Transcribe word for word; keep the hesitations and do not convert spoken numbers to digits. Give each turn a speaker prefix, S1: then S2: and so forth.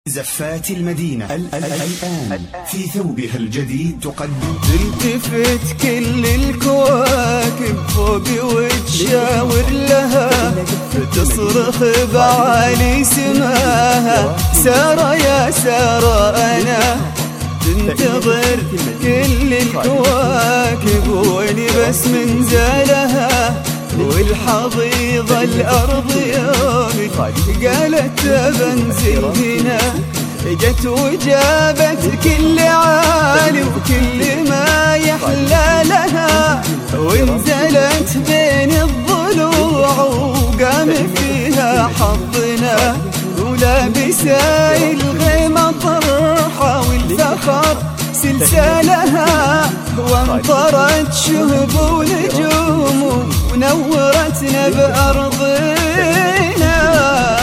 S1: زفات المدينة الآن في ثوبها الجديد تقدم.
S2: تلتفت كل الكواكب فوقي وتشاور لها، تصرخ بعالي سماها سارة يا سارة أنا تنتظر كل الكواكب واني بس من زالها، والحضيض الأرض يومي قالت بنزل هنا، جت وجابت كل عالي وكل ما يحلى لها، وانزلت بين الضلوع وقام فيها حظنا، ولابسة الغيمة طرحة والفخر سلسالها، وامطرت شهب ونجوم ونورتنا بأرضنا.